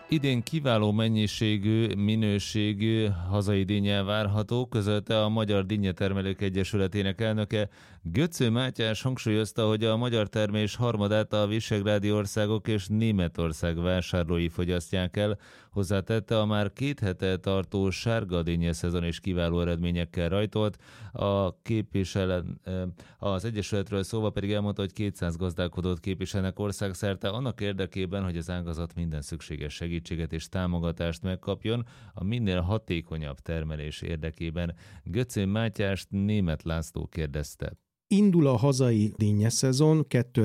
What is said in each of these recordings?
Idén kiváló mennyiségű, minőségű hazai dinnyel várható, közölte a Magyar Dinnyetermelők Egyesületének elnöke. Götző Mátyás hangsúlyozta, hogy a magyar termés harmadát a visegrádi országok és Németország vásárlói fogyasztják el. Hozzátette, a már 2 hete tartó sárga dinnye szezon is kiváló eredményekkel rajtolt. Az Egyesületről szóval pedig elmondta, hogy 200 gazdálkodót képviselnek országszerte annak érdekében, hogy az ágazat minden szükséges segítséget és támogatást megkapjon a minél hatékonyabb termelés érdekében. Götző Mátyást Németh László kérdezte. Indul a hazai dinnyeszezon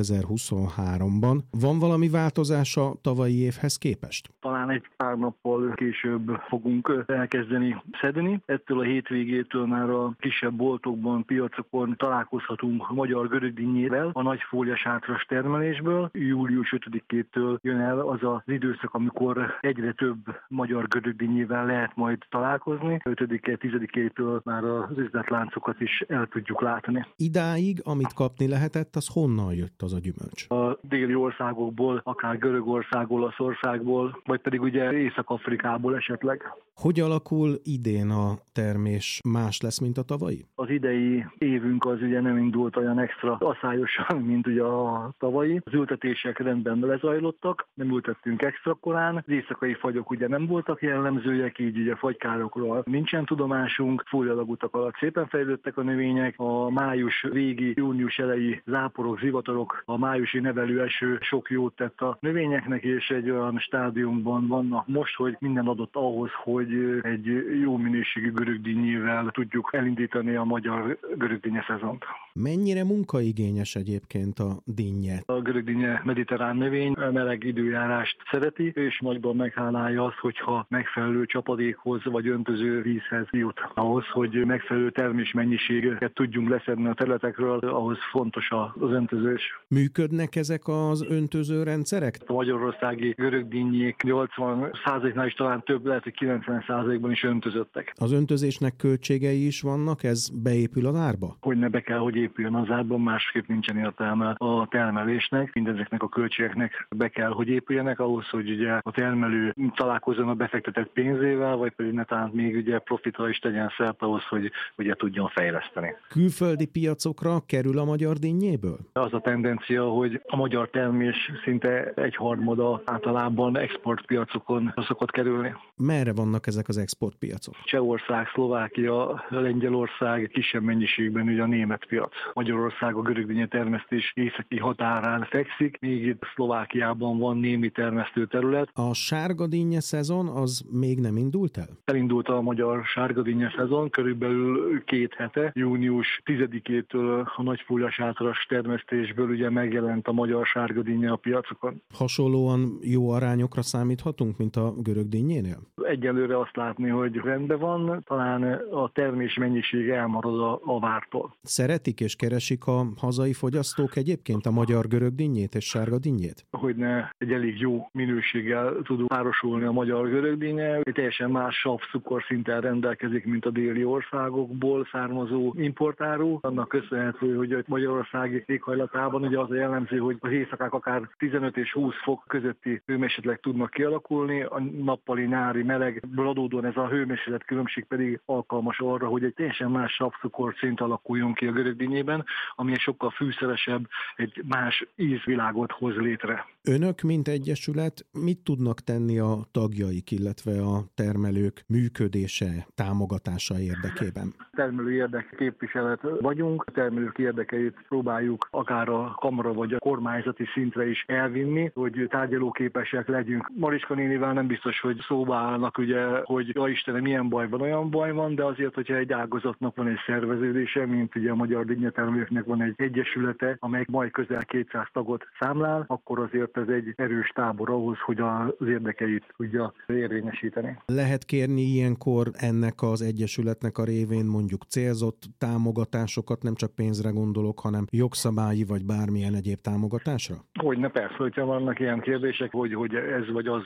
2023-ban. Van valami változás a tavalyi évhez képest? Talán egy pár nappal később fogunk elkezdeni szedni. Ettől a hétvégétől már a kisebb boltokban, piacokon találkozhatunk magyar görögdinnyével, a nagyfólia sátras termelésből. Július 5-től jön el az az időszak, amikor egyre több magyar görögdinnyével lehet majd találkozni. 5-10-től már az üzletláncokat is el tudjuk látni. Idáig, amit kapni lehetett, az honnan jött az a gyümölcs? A déli országokból, akár Görögország, Olaszországból, vagy pedig ugye Észak-Afrikából esetleg. Hogy alakul idén a termés? Más lesz, mint a tavalyi? Az idei évünk az ugye nem indult olyan extra aszályosan, mint ugye a tavalyi. Az ültetések rendben lezajlottak, nem ültettünk extra korán. Az éjszakai fagyok ugye nem voltak jellemzőek, így ugye fagykárokról nincsen tudomásunk. Fólialagútak alatt szépen fejlődtek a növények. A május végi, június elejé záporok, zivatarok, a májusi nevelőeső sok jót tett a növényeknek, és egy olyan stádiumban vannak most, hogy minden adott ahhoz, hogy egy jó minőségű görögdinnyével tudjuk elindítani a magyar görögdinnye szezont. Mennyire munkaigényes egyébként a dinnye? A görögdinnye mediterrán növény, meleg időjárást szereti, és nagyban meghálálja azt, hogyha megfelelő csapadékhoz vagy öntöző vízhez jut. Ahhoz, hogy megfelelő termésmennyiséget tudjunk leszedni a területekről, ahhoz fontos az öntözés. Működnek ezek az öntöző rendszerek? A magyarországi görögdinnyék 80%-nál is talán több, lehet, hogy 90%-ban is öntözöttek. Az öntözésnek költségei is vannak, ez beépül az árba? Hogyne be kell, hogy épüljön az árban, másképp nincsen értelme a termelésnek. Mindezeknek a költségeknek be kell, hogy épüljenek ahhoz, hogy ugye a termelő találkozzon a befektetett pénzével, vagy pedig netán még ugye profitra is tegyen szert ahhoz, hogy ugye tudjon fejleszteni. Külföldi piacokra kerül a magyar dinnyéből? Az a tendencia, hogy a magyar termés szinte egyharmada általában exportpiacokon szokott kerülni. Merre vannak ezek az exportpiacok? Csehország, Szlovákia, Lengyelország, kisebb mennyiségben ugye a német piac. Magyarország a görögdinnye termesztés északi határán fekszik, még itt Szlovákiában van némi termesztőterület. A sárga dinnye szezon az még nem indult el? Elindult a magyar sárga dinnye szezon, körülbelül 2 hete. Június 10-től a nagyfólia sátras termesztésből ugye megjelent a magyar sárga dinnye a piacokon. Hasonlóan jó arányokra számíthatunk, mint a görögdinnyénél? Egyelőre azt látni, hogy rendben van, talán a termés mennyisége elmarad a vártól. Szeretik és keresik a hazai fogyasztók egyébként a magyar görögdinnyét és sárga dinnyét? Hogyne egy elég jó minőséggel tud párosulni a magyar görögdinnye. Egy teljesen más sav-cukorszinten rendelkezik, mint a déli országokból származó importáru. Annak köszönhető, hogy a magyarországi éghajlatában ugye az a jellemző, hogy az éjszakák akár 15 és 20 fok közötti hőmérsékletek tudnak kialakulni, a nappali nyári melegből adódóan ez a hőmérséklet különbség pedig alkalmas arra, hogy egy teljesen más savcukorszint alakuljon ki a görögdinnyében, ami egy sokkal fűszeresebb, egy más ízvilágot hoz létre. Önök, mint egyesület, mit tudnak tenni a tagjaik, illetve a termelők működése, támogatása érdekében? Termelő érdekképviselet vagyunk, a termelők érdekeit próbáljuk akár a kamara vagy a kormányzati szintre is elvinni, hogy tárgyalóképesek legyünk. Mariska nénivel nem biztos, hogy szóba állnak, ugye, hogy ja Istenem, milyen baj van, olyan baj van, de azért, hogyha egy ágazatnak van egy szerveződése, mint ugye a magyar dinnyetermelőknek van egy egyesülete, amely majd közel 200 tagot számlál, akkor azért ez egy erős tábor ahhoz, hogy az érdekeit tudja érvényesíteni. Lehet kérni ilyenkor ennek az egyesületnek a révén mondjuk célzott támogatásokat, nem csak pénzre gondolok, hanem jogszabályi vagy bármilyen egyéb támogatásra? Hogyne, persze, hogyha vannak ilyen kérdések, hogy ez vagy az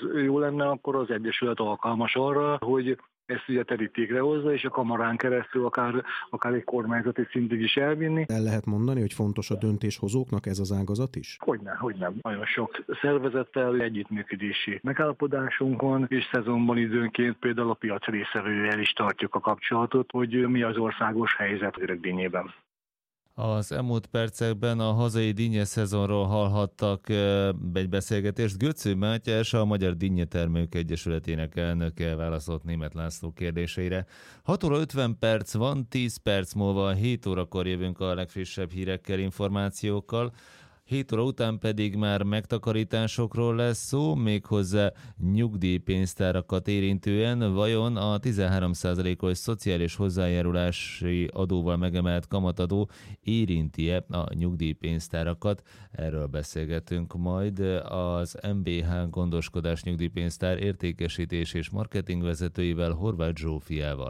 jó lenne, akkor az Egyesület alkalmas arra, hogy ezt ugye terítékre hozza, és a kamarán keresztül akár egy kormányzati szintig is elvinni. El lehet mondani, hogy fontos a döntéshozóknak ez az ágazat is? Hogyne. Nagyon sok szervezettel együttműködési megállapodásunk van, és szezonban időnként például a piac részvevőjel is tartjuk a kapcsolatot, hogy mi az országos helyzet rögdínyében. Az elmúlt percekben a hazai dinnye szezonról hallhattak egy beszélgetést. Götző Mátyás, a Magyar Dinnyetermelők Egyesületének elnöke válaszolt Németh László kérdéseire. 6 óra 50 perc van, 10 perc múlva 7 órakor jövünk a legfrissebb hírekkel, információkkal. 7 óra után pedig már megtakarításokról lesz szó, méghozzá nyugdíjpénztárakat érintően. Vajon a 13%-os szociális hozzájárulási adóval megemelt kamatadó érinti-e a nyugdíjpénztárakat? Erről beszélgetünk majd az MBH Gondoskodás Nyugdíjpénztár értékesítés és marketing vezetőivel, Horváth Zsófiával.